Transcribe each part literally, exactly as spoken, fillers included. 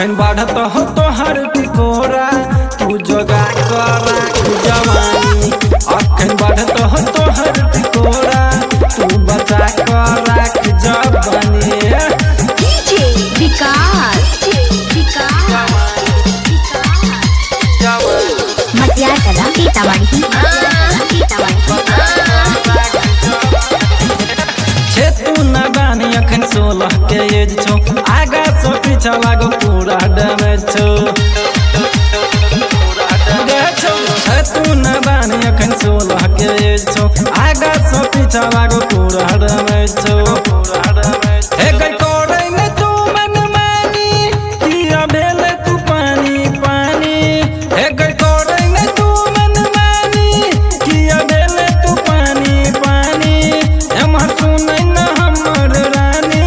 अखन बढ़त हो तोहर टिकोरा तू जोगा कर जवानी। अखन बढ़त हो तोहर टिकोरा तू बचा कर राख जवानी। डीजे विकास मटिया कला सीतामढ़ी छे तू न बानी अखन सोलह के एज छो आगा सो पीछा लागो पूरा डैमेज छो। छे तू न बानी अखन सोलह के एज छो आगा सो पीछा लागो पूरा डैमेज छो। हे गई कोड़े में तू मन मानी किया भेले तू पानी पानी। हे गई कोड़े में तू मन मानी किया भेले तू पानी पानी। हमर सुनै न हमर रानी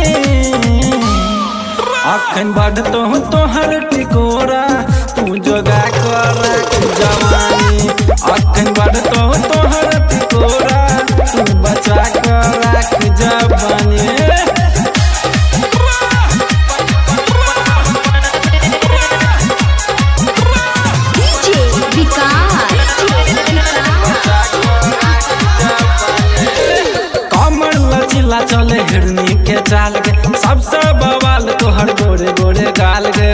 अखन बढ़तो तोहर टिकोरा तू जोगा कर जवानी। अखन बढ़तो तोहर टिकोरा तू बचा कर राख जवानी। डीजे विकास कमर लचीला चले हिरनी के चाल गे सबसे बवाल तोहर गोरे गोरे गाल गे।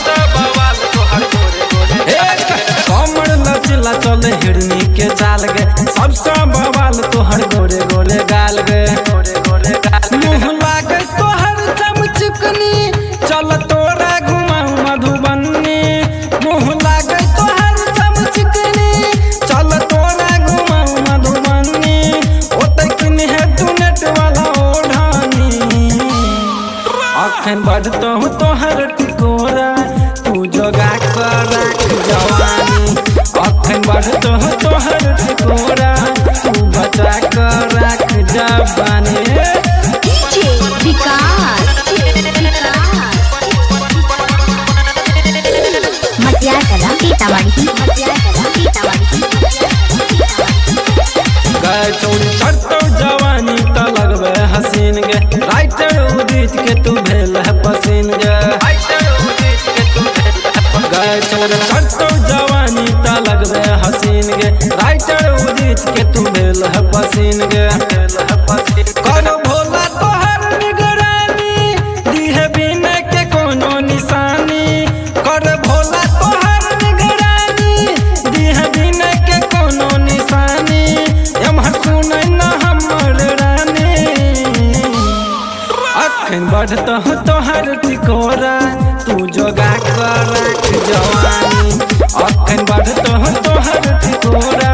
कमर लचीला चले हिरनी के चाल गे सबसे बवाल तोहर गोरे गोरे गाल गे। मुँह लागे तोहर चमचकनी चल तोरा घुमाऊ मधुबनी। मुँह लागे तोहर चमचकनी चल तोरा घुमाऊ मधुबनी। ओते किन है तू नेट वाला ओढ़ानी। अखन बढ़तो तोहर टिकोरा तू जोगा कर राख जवानी। अखन बढ़तो तोहर टिकोरा तू बचा कर राख जवानी। डीजे विकास मटिया कला सीतामढ़ी गए चौड़ी चढ़तो जवानी त लगबे हसीन गे। राइटर उदित के तू भेल है पसीन गे। गए चौड़ी चढ़तो जवानी त लगबे हसीन गे। राइटर उदित के तू भेल है पसीन गे। करो भोला तोहर निगरानी दिहे बिना के कोनो निशानी। कर भोला तोहर निगरानी दिहे बिना के कोनो निशानी। एम्हर सुनै न हमर रानी अखन बढ़त तोहर टिकोरा तू जोगा कर राख जवानी। अखन बढ़त तोहर टिकोरा